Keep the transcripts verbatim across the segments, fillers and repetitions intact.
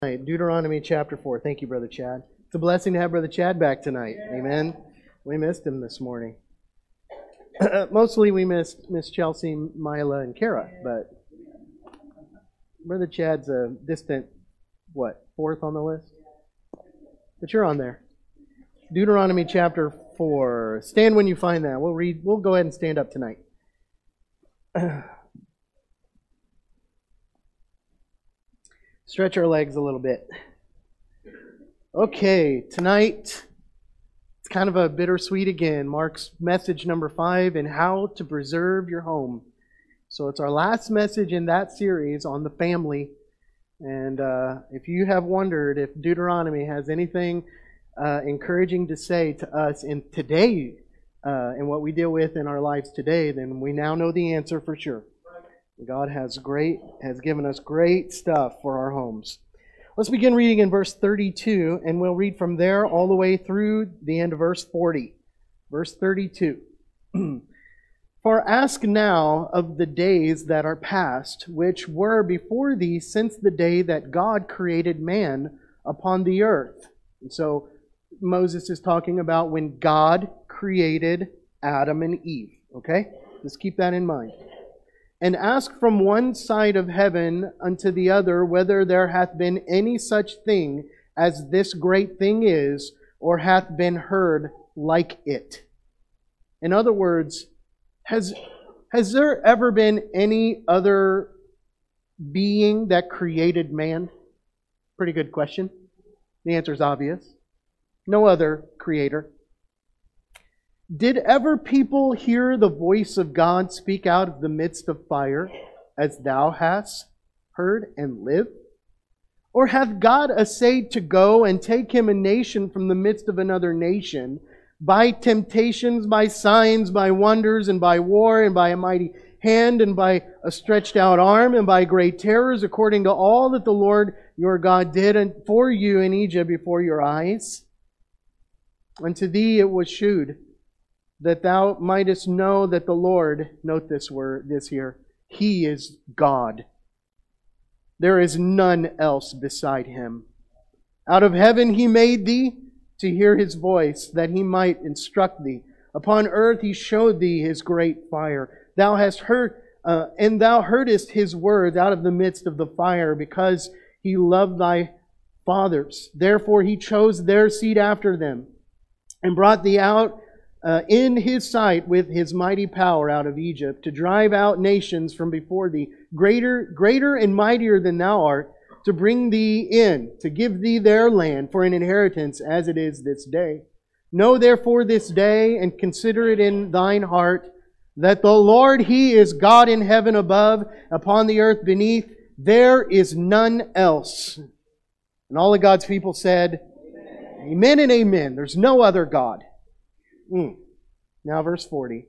Deuteronomy chapter four. Thank you, Brother Chad. It's a blessing to have Brother Chad back tonight. Amen. We missed him this morning. Mostly we missed Miss Chelsea, Mila, and Kara, but Brother Chad's a distant, what, fourth on the list? But you're on there. Deuteronomy chapter four. Stand when you find that. We'll read. We'll go ahead and stand up tonight. Stretch our legs a little bit. Okay, tonight, it's kind of a bittersweet again. Mark's message number five, and how to preserve your home. So it's our last message in that series on the family. And uh, if you have wondered if Deuteronomy has anything uh, encouraging to say to us in today, uh, and what we deal with in our lives today, then we now know the answer for sure. God has great, has given us great stuff for our homes. Let's begin reading in verse thirty-two, and we'll read from there all the way through the end of verse forty. Verse thirty-two. For ask now of the days that are past, which were before thee since the day that God created man upon the earth. And so Moses is talking about when God created Adam and Eve. Okay? Just keep that in mind. And ask from one side of heaven unto the other whether there hath been any such thing as this great thing is, or hath been heard like it. In other words, has, has there ever been any other being that created man? Pretty good question. The answer is obvious. No other creator. Did ever people hear the voice of God speak out of the midst of fire, as thou hast heard and lived? Or hath God essayed to go and take him a nation from the midst of another nation, by temptations, by signs, by wonders, and by war, and by a mighty hand, and by a stretched out arm, and by great terrors, according to all that the Lord your God did for you in Egypt before your eyes? Unto thee it was shewed, that thou mightest know that the Lord, note this word, this here, He is God. There is none else beside Him. Out of heaven He made thee to hear His voice, that He might instruct thee. Upon earth He showed thee His great fire. Thou hast heard, uh, and thou heardest His words out of the midst of the fire, because He loved thy fathers. Therefore He chose their seed after them, and brought thee out Uh, in His sight with His mighty power out of Egypt, to drive out nations from before thee, greater, greater and mightier than thou art, to bring thee in, to give thee their land for an inheritance, as it is this day. Know therefore this day, and consider it in thine heart, that the Lord, He is God in heaven above, upon the earth beneath. There is none else. And all of God's people said, Amen, amen and amen. There's no other God. Mm. Now verse forty.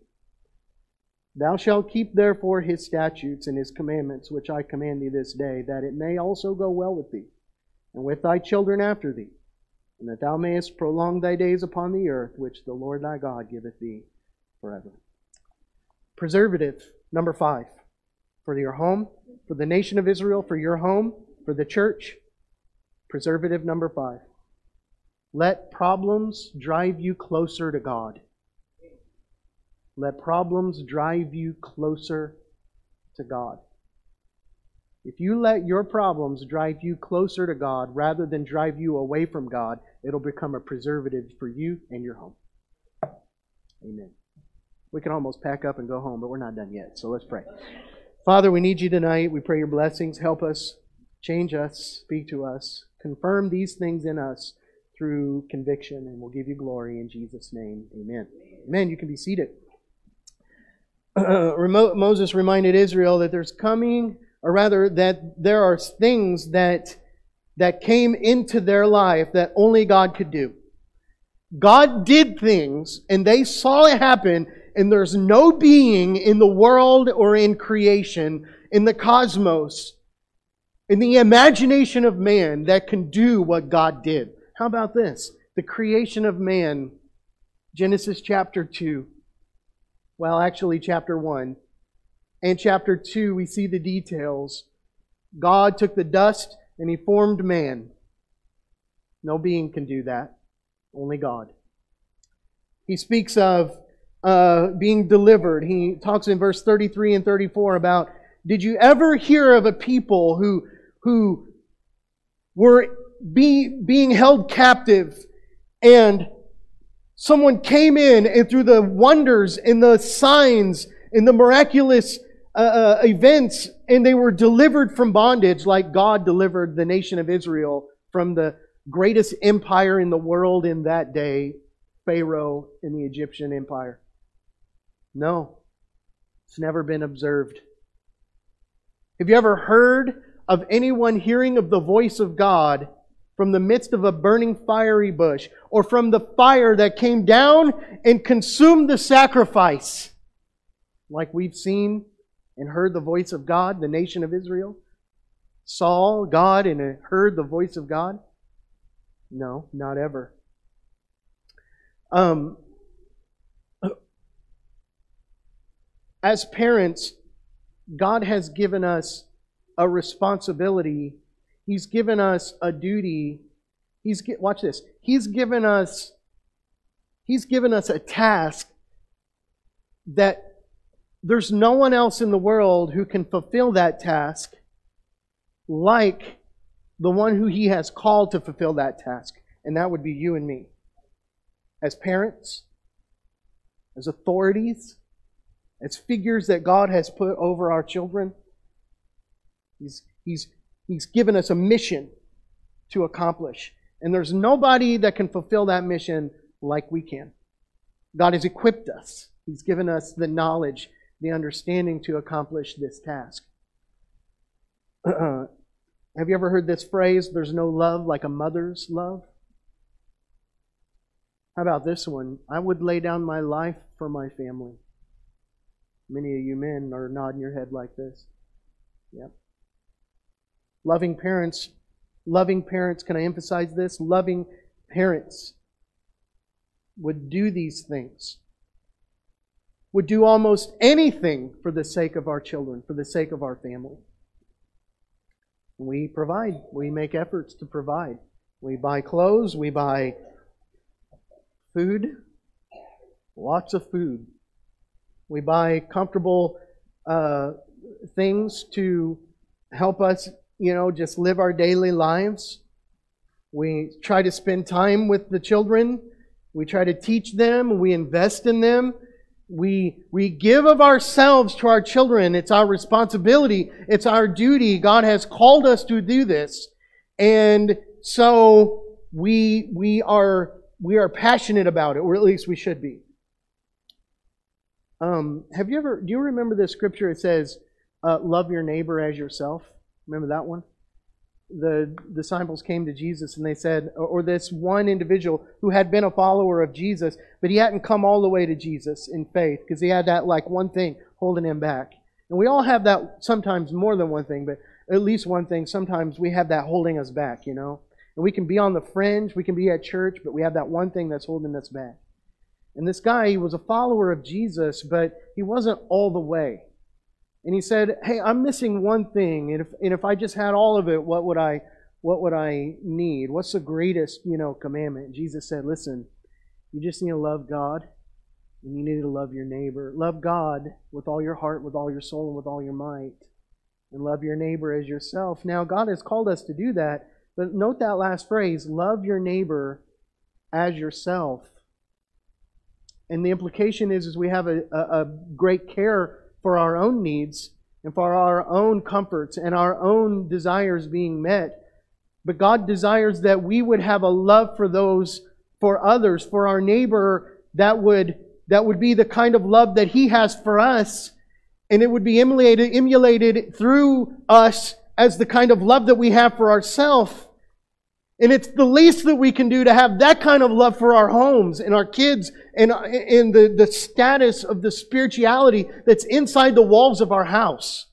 Thou shalt keep therefore His statutes and His commandments, which I command thee this day, that it may also go well with thee, and with thy children after thee, and that thou mayest prolong thy days upon the earth, which the Lord thy God giveth thee forever. Preservative, number five. For your home, for the nation of Israel, for your home, for the church. Preservative number five. Let problems drive you closer to God. Let problems drive you closer to God. If you let your problems drive you closer to God rather than drive you away from God, it'll become a preservative for you and your home. Amen. We can almost pack up and go home, but we're not done yet, so let's pray. Father, we need You tonight. We pray Your blessings. Help us, change us, speak to us, confirm these things in us through conviction, and we'll give You glory in Jesus' name. Amen. Amen. You can be seated. Uh, Moses reminded Israel that there's coming, or rather that there are things that, that came into their life that only God could do. God did things, and they saw it happen, and there's no being in the world or in creation, in the cosmos, in the imagination of man that can do what God did. How about this? The creation of man, Genesis chapter two. Well, actually chapter one. And chapter two, we see the details. God took the dust and He formed man. No being can do that. Only God. He speaks of uh, being delivered. He talks in verse thirty-three and thirty-four about, did you ever hear of a people who, who were be, being held captive, and someone came in and through the wonders and the signs and the miraculous uh, uh, events, and they were delivered from bondage like God delivered the nation of Israel from the greatest empire in the world in that day, Pharaoh in the Egyptian Empire? No, it's never been observed. Have you ever heard of anyone hearing of the voice of God from the midst of a burning fiery bush, or from the fire that came down and consumed the sacrifice, like we've seen and heard the voice of God, the nation of Israel? Saw God and heard the voice of God? No, not ever. Um, as parents, God has given us a responsibility. He's given us a duty. He's watch this. He's given us He's given us a task that there's no one else in the world who can fulfill that task like the one who He has called to fulfill that task, and that would be you and me. As parents, as authorities, as figures that God has put over our children, He's, he's, he's given us a mission to accomplish. And there's nobody that can fulfill that mission like we can. God has equipped us. He's given us the knowledge, the understanding to accomplish this task. Uh, have you ever heard this phrase, there's no love like a mother's love? How about this one? I would lay down my life for my family. Many of you men are nodding your head like this. Yep. Loving parents, loving parents, can I emphasize this? Loving parents would do these things. Would do almost anything for the sake of our children, for the sake of our family. We provide. We make efforts to provide. We buy clothes. We buy food. Lots of food. We buy comfortable uh, things to help us, you know, just live our daily lives. We try to spend time with the children. We try to teach them. We invest in them. We, we give of ourselves to our children. It's our responsibility. It's our duty. God has called us to do this. And so we, we, are, we are passionate about it, or at least we should be. Um, have you ever, do you remember the scripture? It says, uh, love your neighbor as yourself. Remember that one? The disciples came to Jesus and they said, or this one individual who had been a follower of Jesus, but he hadn't come all the way to Jesus in faith because he had that like one thing holding him back. And we all have that sometimes, more than one thing, but at least one thing. Sometimes we have that holding us back, you know. And we can be on the fringe, we can be at church, but we have that one thing that's holding us back. And this guy, he was a follower of Jesus, but he wasn't all the way. And he said, hey, I'm missing one thing. And if, and if I just had all of it, what would I what would I need? What's the greatest, you know, commandment? And Jesus said, listen, you just need to love God, and you need to love your neighbor. Love God with all your heart, with all your soul, and with all your might. And love your neighbor as yourself. Now, God has called us to do that, but note that last phrase, love your neighbor as yourself. And the implication is, is we have a, a, a great care for our own needs and for our own comforts and our own desires being met. But God desires that we would have a love for those, for others, for our neighbor, that would, that would be the kind of love that He has for us. And it would be emulated, emulated through us as the kind of love that we have for ourselves. And it's the least that we can do to have that kind of love for our homes and our kids and, and the, the status of the spirituality that's inside the walls of our house.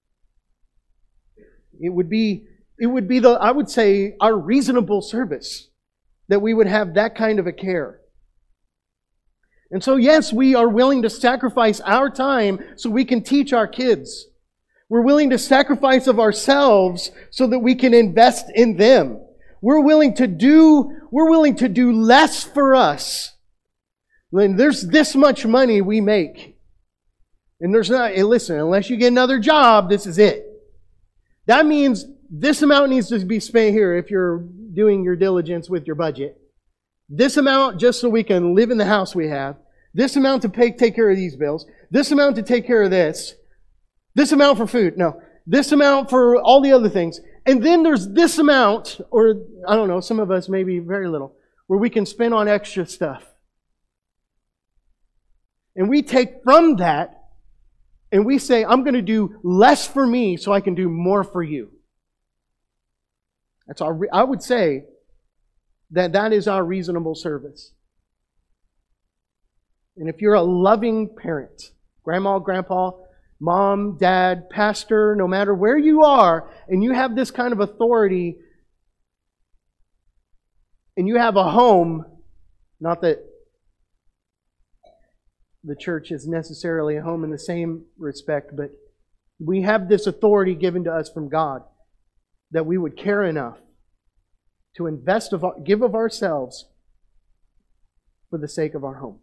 It would be, it would be the, I would say, our reasonable service that we would have that kind of a care. And so, yes, we are willing to sacrifice our time so we can teach our kids. We're willing to sacrifice of ourselves so that we can invest in them. We're willing to do, we're willing to do less for us. When there's this much money we make. And there's not, hey, listen, unless you get another job, this is it. That means this amount needs to be spent here if you're doing your diligence with your budget. This amount just so we can live in the house we have. This amount to pay, take care of these bills. This amount to take care of this. This amount for food. No. This amount for all the other things. And then there's this amount, or I don't know, some of us maybe very little, where we can spend on extra stuff. And we take from that and we say, I'm going to do less for me so I can do more for you. That's our, I would say that that is our reasonable service. And if you're a loving parent, grandma, grandpa, mom, dad, pastor, no matter where you are, and you have this kind of authority, and you have a home, not that the church is necessarily a home in the same respect, but we have this authority given to us from God that we would care enough to invest, of, give of ourselves for the sake of our home.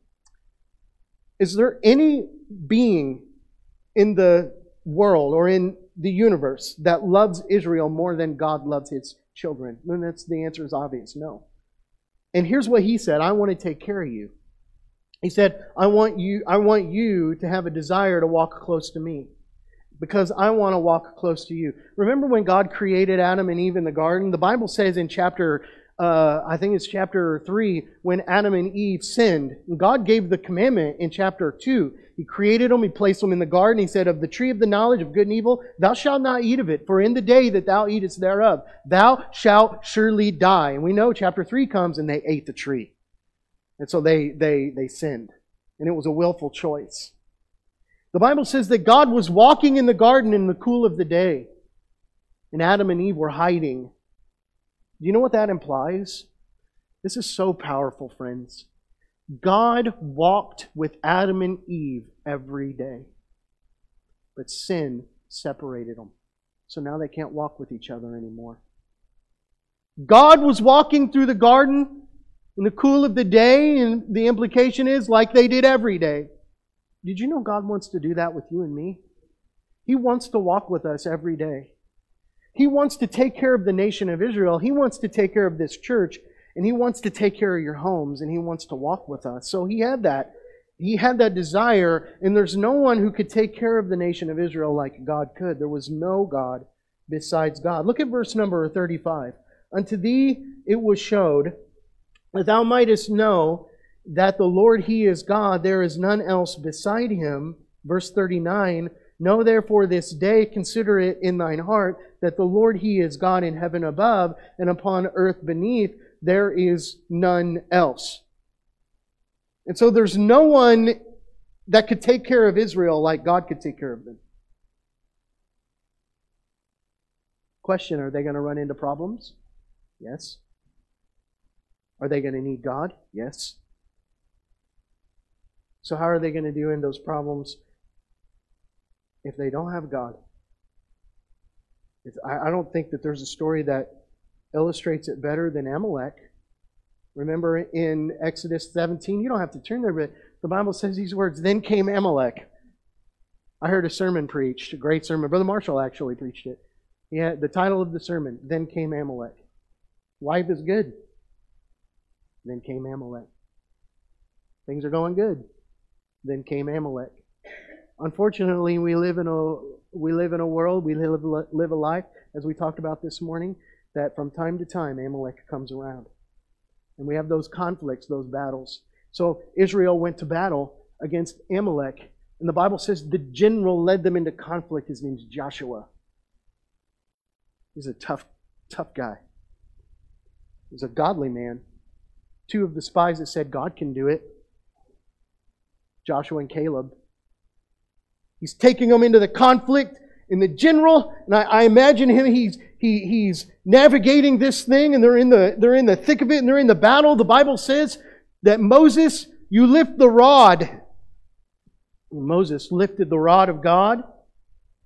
Is there any being in the world or in the universe that loves Israel more than God loves His children? Then that's, the answer is obvious, no. And here's what He said, I want to take care of you. He said, I want you, I want you to have a desire to walk close to me because I want to walk close to you. Remember when God created Adam and Eve in the garden? The Bible says in chapter, uh, I think it's chapter three, when Adam and Eve sinned, God gave the commandment in chapter two. He created them, He placed them in the garden. He said, of the tree of the knowledge of good and evil, thou shalt not eat of it, for in the day that thou eatest thereof, thou shalt surely die. And we know chapter three comes and they ate the tree. And so they, they, they sinned. And it was a willful choice. The Bible says that God was walking in the garden in the cool of the day. And Adam and Eve were hiding. Do you know what that implies? This is so powerful, friends. God walked with Adam and Eve every day. But sin separated them. So now they can't walk with each other anymore. God was walking through the garden in the cool of the day, and the implication is like they did every day. Did you know God wants to do that with you and me? He wants to walk with us every day. He wants to take care of the nation of Israel. He wants to take care of this church, and He wants to take care of your homes, and He wants to walk with us. So He had that. He had that desire, and there's no one who could take care of the nation of Israel like God could. There was no God besides God. Look at verse number thirty-five. Unto thee it was showed that thou mightest know that the Lord He is God, there is none else beside Him. Verse thirty-nine, know therefore this day, consider it in thine heart, that the Lord He is God in heaven above, and upon earth beneath, there is none else. And so there's no one that could take care of Israel like God could take care of them. Question, are they going to run into problems? Yes. Are they going to need God? Yes. So how are they going to deal in those problems if they don't have God? It's, I, I don't think that there's a story that illustrates it better than Amalek. Remember in Exodus seventeen, you don't have to turn there, but the Bible says these words, then came Amalek. I heard a sermon preached, a great sermon. Brother Marshall actually preached it. He had the title of the sermon, Then Came Amalek. Life is good. Then came Amalek. Things are going good. Then came Amalek. Unfortunately, we live in a we live in a world, we live live a life, as we talked about this morning, that from time to time Amalek comes around. And we have those conflicts, those battles. So Israel went to battle against Amalek, and the Bible says the general led them into conflict. His name's Joshua. He's a tough, tough guy. He's a godly man. Two of the spies that said God can do it, Joshua and Caleb. He's taking them into the conflict in the general, and I, I imagine him, he's he he's navigating this thing, and they're in the they're in the thick of it, and they're in the battle. The Bible says that Moses, you lift the rod. And Moses lifted the rod of God,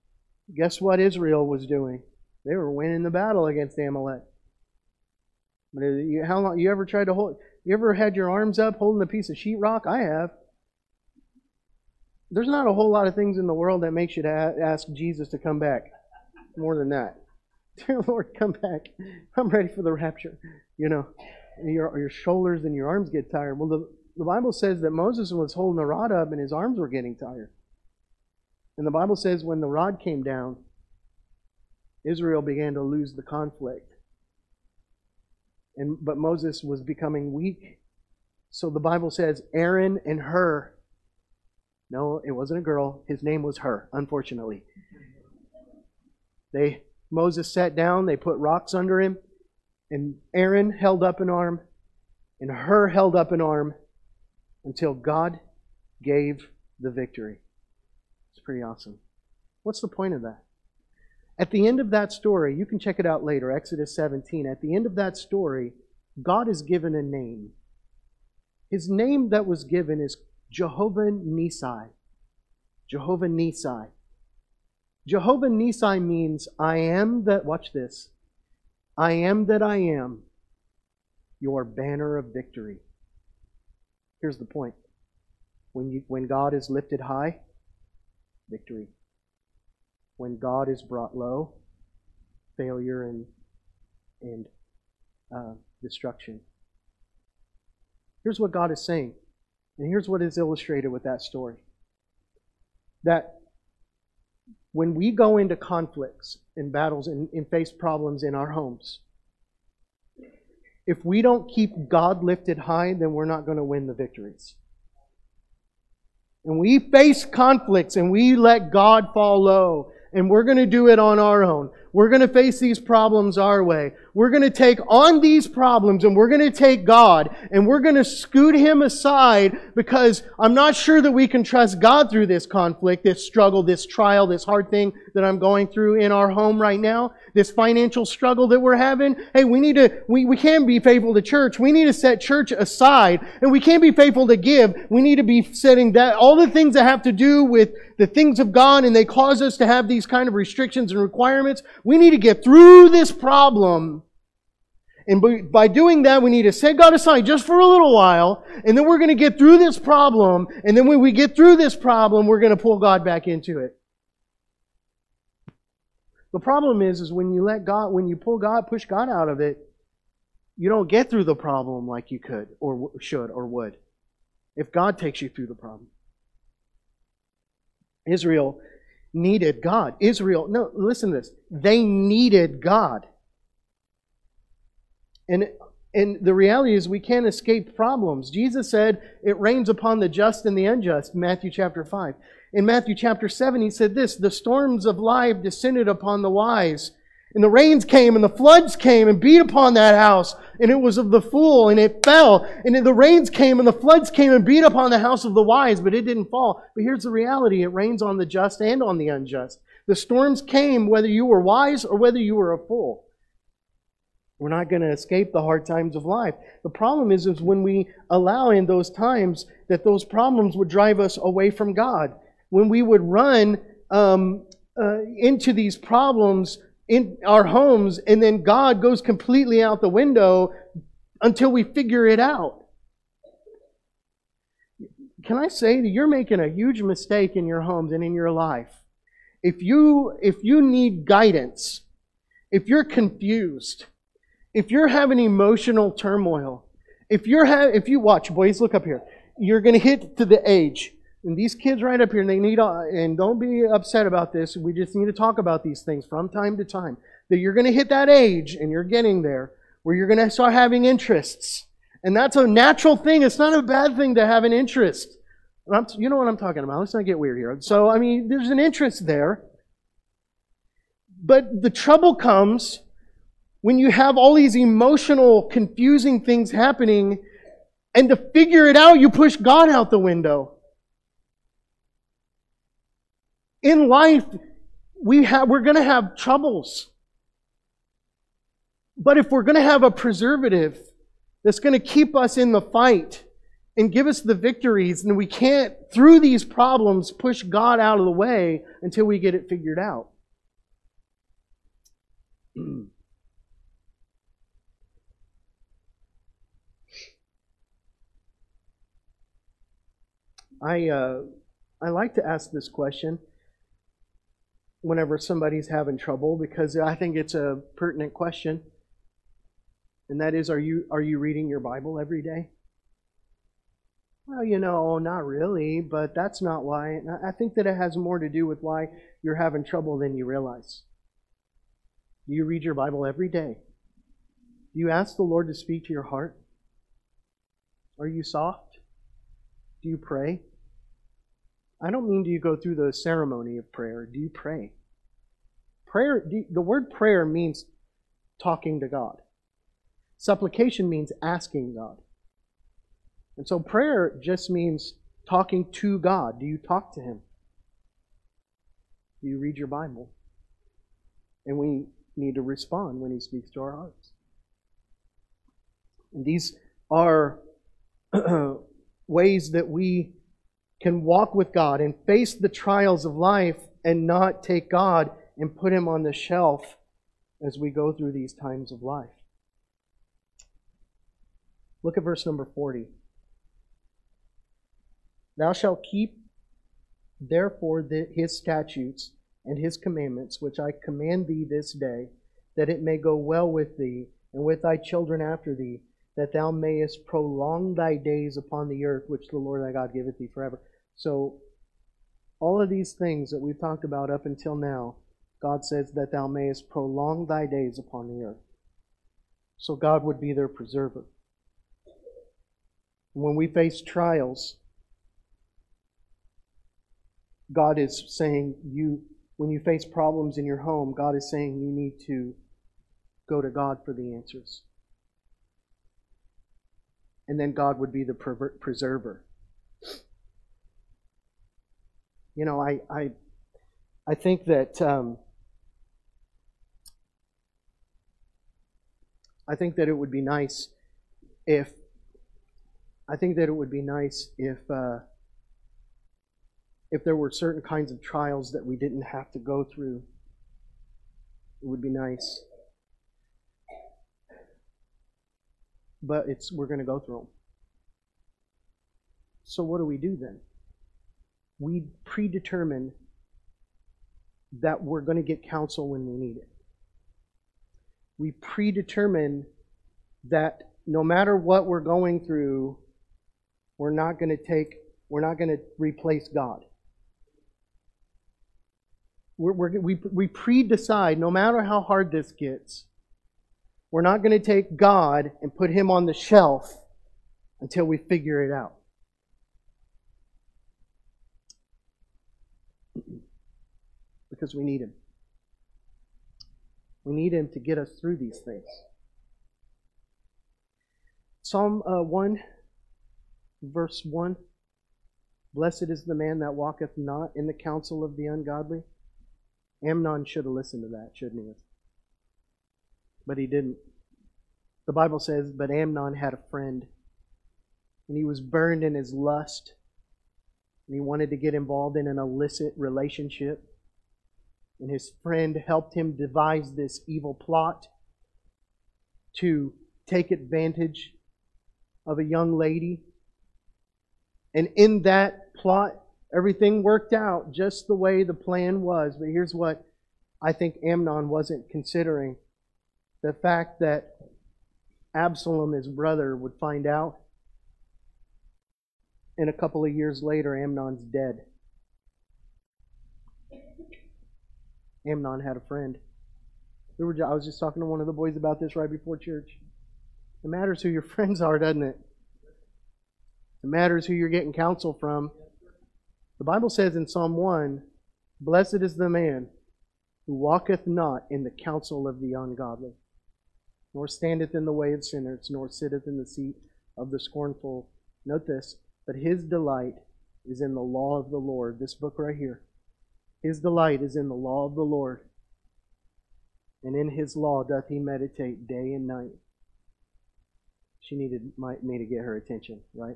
Guess what Israel was doing? They were winning the battle against Amalek. But you, how long? You ever tried to hold? You ever had your arms up holding a piece of sheetrock? I have. There's not a whole lot of things in the world that makes you to ask Jesus to come back. More than that. Dear Lord, come back. I'm ready for the rapture. You know, your your shoulders and your arms get tired. Well, the, the Bible says that Moses was holding the rod up and his arms were getting tired. And the Bible says when the rod came down, Israel began to lose the conflict. And but Moses was becoming weak. So the Bible says Aaron and Hur. No, it wasn't a girl. His name was Hur, unfortunately. They Moses sat down, they put rocks under him, and Aaron held up an arm, and Hur held up an arm until God gave the victory. It's pretty awesome. What's the point of that? At the end of that story, you can check it out later, Exodus seventeen. At the end of that story, God is given a name. His name that was given is Jehovah Nissi. Jehovah Nissi. Jehovah Nissi means, I am that, watch this, I am that I am, your banner of victory. Here's the point. When you, when God is lifted high, victory. When God is brought low, failure and, and uh, destruction. Here's what God is saying. And here's what is illustrated with that story. That when we go into conflicts and battles and, and face problems in our homes, if we don't keep God lifted high, then we're not going to win the victories. And we face conflicts and we let God fall low, and we're going to do it on our own. We're going to face these problems our way. We're going to take on these problems and we're going to take God and we're going to scoot Him aside because I'm not sure that we can trust God through this conflict, this struggle, this trial, this hard thing that I'm going through in our home right now, this financial struggle that we're having. Hey, we need to, we, we can't be faithful to church. We need to set church aside, and we can't be faithful to give. We need to be setting that, all the things that have to do with the things of God, and they cause us to have these kind of restrictions and requirements. We need to get through this problem. And by doing that, we need to set God aside just for a little while, and then we're going to get through this problem, and then when we get through this problem, we're going to pull God back into it. The problem is, is when you let God, when you pull God, push God out of it, you don't get through the problem like you could, or should, or would, if God takes you through the problem. Israel needed God. Israel, no, listen to this. They needed God. And, and the reality is we can't escape problems. Jesus said it rains upon the just and the unjust, Matthew chapter five. In Matthew chapter seven, He said this, the storms of life descended upon the wise. And the rains came and the floods came and beat upon that house. And it was of the fool and it fell. And the rains came and the floods came and beat upon the house of the wise, but it didn't fall. But here's the reality. It rains on the just and on the unjust. The storms came whether you were wise or whether you were a fool. We're not going to escape the hard times of life. The problem is, is when we allow in those times that those problems would drive us away from God. When we would run um, uh, into these problems in our homes, and then God goes completely out the window until we figure it out. Can I say that you're making a huge mistake in your homes and in your life? If you if you need guidance, if you're confused, if you're having emotional turmoil, if you're ha- if you watch, boys, look up here. You're going to hit to the age. And these kids right up here, they need, and don't be upset about this, we just need to talk about these things from time to time. That you're going to hit that age, and you're getting there, where you're going to start having interests. And that's a natural thing. It's not a bad thing to have an interest. I'm, you know what I'm talking about. Let's not get weird here. So, I mean, there's an interest there. But the trouble comes when you have all these emotional, confusing things happening, and to figure it out, you push God out the window. In life, we have, we're going to have troubles. But if we're going to have a preservative that's going to keep us in the fight and give us the victories, then we can't, through these problems, push God out of the way until we get it figured out. I uh, I like to ask this question whenever somebody's having trouble because I think it's a pertinent question, and that is, are you are you reading your Bible every day? Well, you know, not really, but that's not why. I think that it has more to do with why you're having trouble than you realize. Do you read your Bible every day? Do you ask the Lord to speak to your heart? Are you soft? Do you pray? I don't mean do you go through the ceremony of prayer. Do you pray? Prayer. The word prayer means talking to God. Supplication means asking God. And so prayer just means talking to God. Do you talk to Him? Do you read your Bible? And we need to respond when He speaks to our hearts. And these are ways that we can walk with God and face the trials of life and not take God and put Him on the shelf as we go through these times of life. Look at verse number forty. Thou shalt keep therefore the, His statutes and His commandments, which I command thee this day, that it may go well with thee and with thy children after thee, that thou mayest prolong thy days upon the earth, which the Lord thy God giveth thee forever. So, all of these things that we've talked about up until now, God says that thou mayest prolong thy days upon the earth. So God would be their preserver. When we face trials, God is saying, you, when you face problems in your home, God is saying you need to go to God for the answers. And then God would be the preserver. You know, I I, I think that um, I think that it would be nice if I think that it would be nice if uh, if there were certain kinds of trials that we didn't have to go through. It would be nice. But it's we're going to go through them. So what do we do then? We predetermine that we're going to get counsel when we need it. We predetermine that no matter what we're going through, we're not going to take, we're not going to replace God. We're, we're, we we pre-decide, no matter how hard this gets, we're not going to take God and put Him on the shelf until we figure it out. Because we need Him. We need Him to get us through these things. Psalm uh, one, verse one. Blessed is the man that walketh not in the counsel of the ungodly. Amnon should have listened to that, shouldn't he? But he didn't. The Bible says, but Amnon had a friend, and he was burned in his lust, and he wanted to get involved in an illicit relationship. And his friend helped him devise this evil plot to take advantage of a young lady. And in that plot, everything worked out just the way the plan was. But here's what I think Amnon wasn't considering. The fact that Absalom, his brother, would find out. And a couple of years later, Amnon's dead. Amnon had a friend. We were, I was just talking to one of the boys about this right before church. It matters who your friends are, doesn't it? It matters who you're getting counsel from. The Bible says in Psalm one, blessed is the man who walketh not in the counsel of the ungodly, nor standeth in the way of sinners, nor sitteth in the seat of the scornful. Note this, but his delight is in the law of the Lord. This book right here. His delight is in the law of the Lord, and in His law doth he meditate day and night. She needed me to get her attention, right?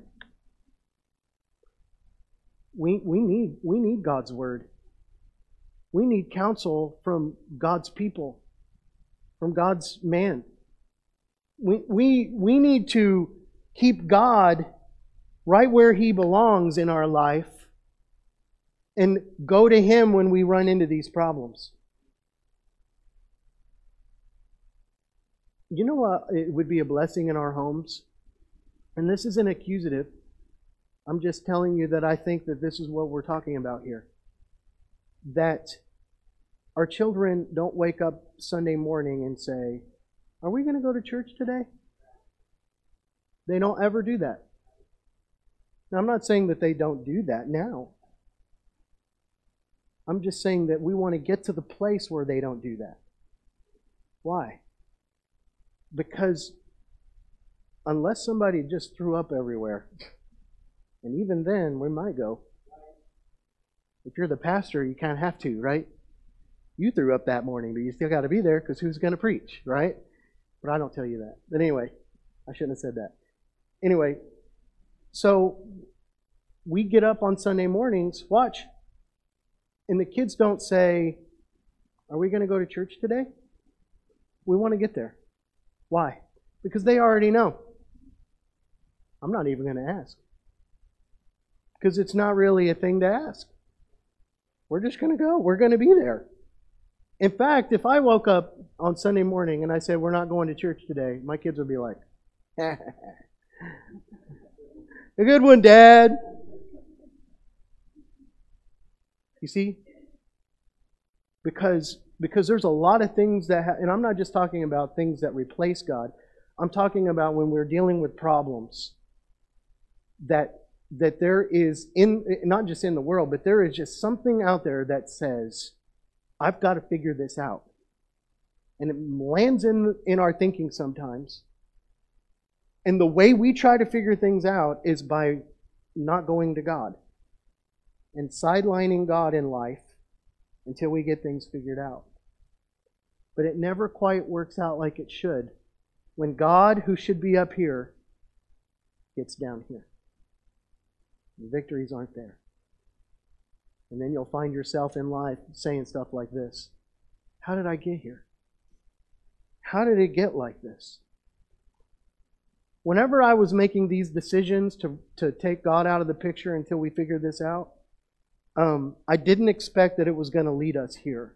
We we need we need God's word. We need counsel from God's people, from God's man. We, we, we need to keep God right where He belongs in our life and go to Him when we run into these problems. You know what? It would be a blessing in our homes. And this isn't accusative. I'm just telling you that I think that this is what we're talking about here. That our children don't wake up Sunday morning and say, "Are we going to go to church today?" They don't ever do that. Now, I'm not saying that they don't do that now. I'm just saying that we want to get to the place where they don't do that. Why? Because unless somebody just threw up everywhere, and even then, we might go. If you're the pastor, you kind of have to, right? You threw up that morning, but you still got to be there because who's going to preach, right? But I don't tell you that. But anyway, I shouldn't have said that. Anyway, so we get up on Sunday mornings, watch, and the kids don't say, "Are we going to go to church today?" We want to get there. Why? Because they already know. I'm not even going to ask. Because it's not really a thing to ask. We're just going to go. We're going to be there. In fact, if I woke up on Sunday morning and I said, "We're not going to church today," my kids would be like, "A good one, Dad." You see? Because, because there's a lot of things that, ha- and I'm not just talking about things that replace God. I'm talking about when we're dealing with problems that that there is, in not just in the world, but there is just something out there that says, "I've got to figure this out." And it lands in, in our thinking sometimes. And the way we try to figure things out is by not going to God and sidelining God in life until we get things figured out. But it never quite works out like it should when God, who should be up here, gets down here. The victories aren't there. And then you'll find yourself in life saying stuff like this: "How did I get here? How did it get like this?" Whenever I was making these decisions to, to take God out of the picture until we figured this out, um, I didn't expect that it was going to lead us here.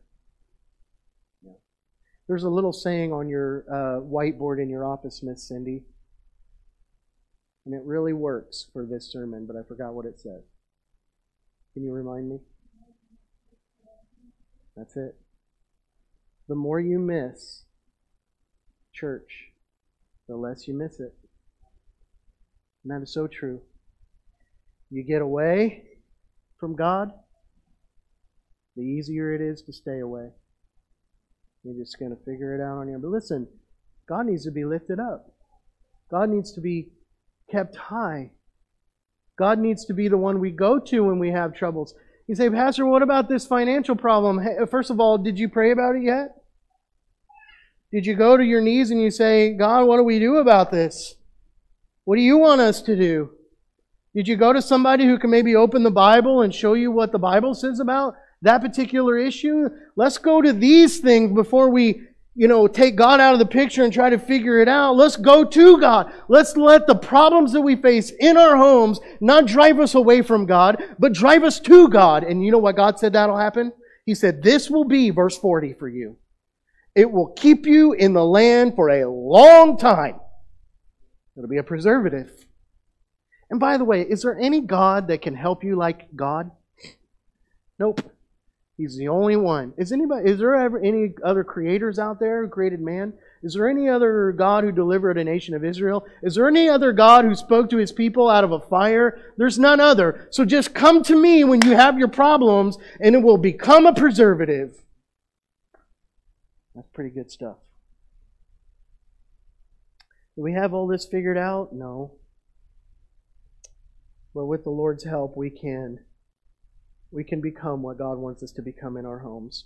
There's a little saying on your uh, whiteboard in your office, Miss Cindy. And it really works for this sermon, but I forgot what it said. Can you remind me? That's it. The more you miss church, the less you miss it. And that is so true. You get away from God, the easier it is to stay away. You're just going to figure it out on your own. But listen, God needs to be lifted up. God needs to be kept high. God needs to be the one we go to when we have troubles. You say, "Pastor, what about this financial problem?" Hey, first of all, did you pray about it yet? Did you go to your knees and you say, "God, what do we do about this? What do you want us to do?" Did you go to somebody who can maybe open the Bible and show you what the Bible says about that particular issue? Let's go to these things before we, you know, take God out of the picture and try to figure it out. Let's go to God. Let's let the problems that we face in our homes not drive us away from God, but drive us to God. And you know what God said that'll happen? He said, "This will be," verse forty, "for you. It will keep you in the land for a long time." It'll be a preservative. And by the way, is there any God that can help you like God? Nope. He's the only one. Is anybody? Is there ever any other creators out there who created man? Is there any other God who delivered a nation of Israel? Is there any other God who spoke to His people out of a fire? There's none other. So just come to me when you have your problems, and it will become a preservative. That's pretty good stuff. Do we have all this figured out? No. But with the Lord's help, we can. We can become what God wants us to become in our homes.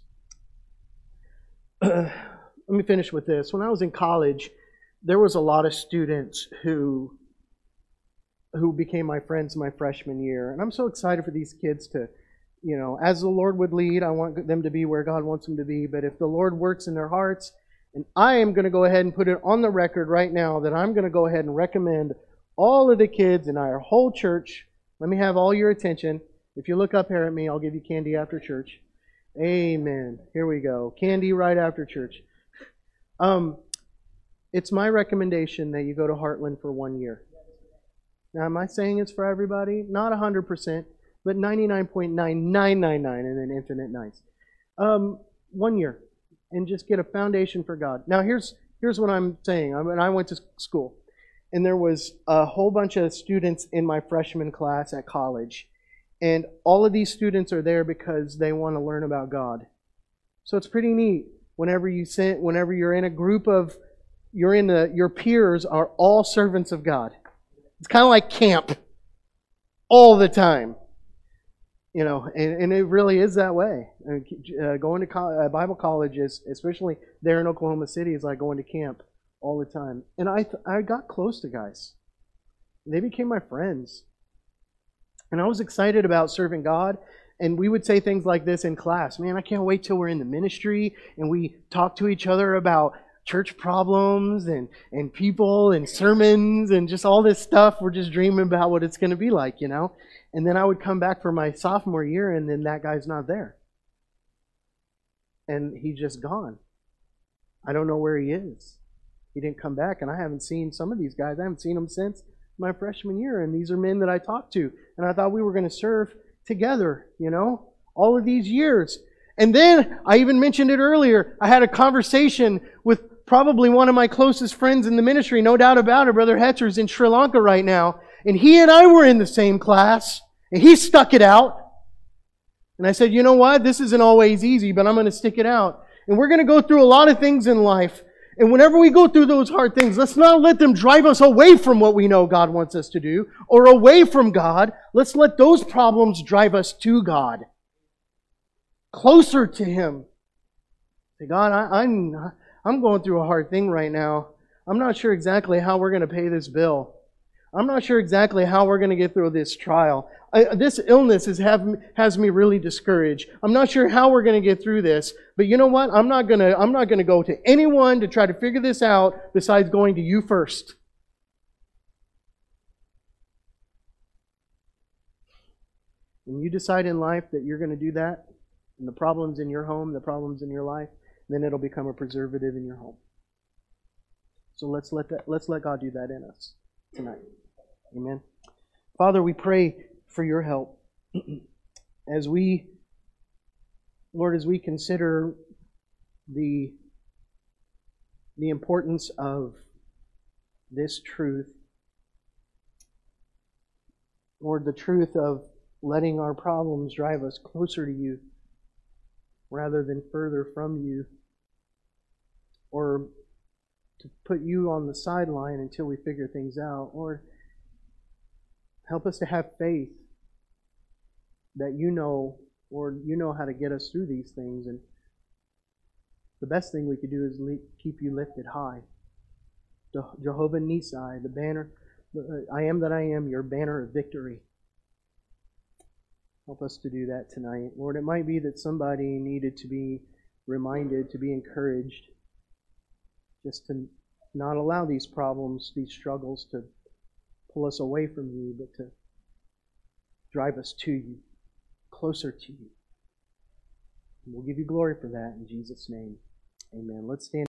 Let me finish with this. When I was in college, there was a lot of students who who became my friends my freshman year. And I'm so excited for these kids to, you know, as the Lord would lead, I want them to be where God wants them to be. But if the Lord works in their hearts And I am going to go ahead and put it on the record right now that I'm going to go ahead and recommend all of the kids in our whole church. Let me have all your attention. If you look up here at me, I'll give you candy after church. Amen. Here we go. Candy right after church. Um, it's my recommendation that you go to Heartland for one year. Now, am I saying it's for everybody? Not one hundred percent, but ninety-nine point nine nine nine nine and then infinite nines. Um, one year. And just get a foundation for God. Now, here's here's what I'm saying. I mean, I went to school, and there was a whole bunch of students in my freshman class at college. And all of these students are there because they want to learn about God. So it's pretty neat. Whenever you sit, whenever you're in a group of, you're in the, your peers are all servants of God. It's kind of like camp all the time. You know, and, and it really is that way. Uh, going to co- uh, Bible college, is, especially there in Oklahoma City, is like going to camp all the time. And I th- I got close to guys. They became my friends. And I was excited about serving God. And we would say things like this in class. Man, I can't wait till we're in the ministry and we talk to each other about church problems and, and people and sermons and just all this stuff. We're just dreaming about what it's going to be like, you know. And then I would come back for my sophomore year and then that guy's not there. And he's just gone. I don't know where he is. He didn't come back, and I haven't seen some of these guys. I haven't seen them since my freshman year, and these are men that I talked to. And I thought we were going to serve together, you know, all of these years. And then, I even mentioned it earlier, I had a conversation with probably one of my closest friends in the ministry, no doubt about it. Brother Hetzer's in Sri Lanka right now. And he and I were in the same class, and he stuck it out. And I said, you know what? This isn't always easy, but I'm going to stick it out. And we're going to go through a lot of things in life. And whenever we go through those hard things, let's not let them drive us away from what we know God wants us to do or away from God. Let's let those problems drive us to God, closer to Him. Say, God, I, I'm, I'm going through a hard thing right now. I'm not sure exactly how we're going to pay this bill. I'm not sure exactly how we're going to get through this trial. I, this illness is have, has me really discouraged. I'm not sure how we're going to get through this. But you know what? I'm not going to I'm not going to go to anyone to try to figure this out besides going to you first. When you decide in life that you're going to do that, and the problems in your home, the problems in your life, then it'll become a preservative in your home. So let's let that let's let God do that in us tonight. Amen. Father, we pray for your help as we, Lord, as we consider the, the importance of this truth, Lord, the truth of letting our problems drive us closer to you rather than further from you, or to put you on the sideline until we figure things out. Lord, help us to have faith that you know, Lord, you know how to get us through these things. And the best thing we could do is keep you lifted high. Jehovah Nissi, the banner, I am that I am, your banner of victory. Help us to do that tonight. Lord, it might be that somebody needed to be reminded, to be encouraged, just to not allow these problems, these struggles to pull us away from you, but to drive us to you, closer to you. And we'll give you glory for that in Jesus' name. Amen. Let's stand.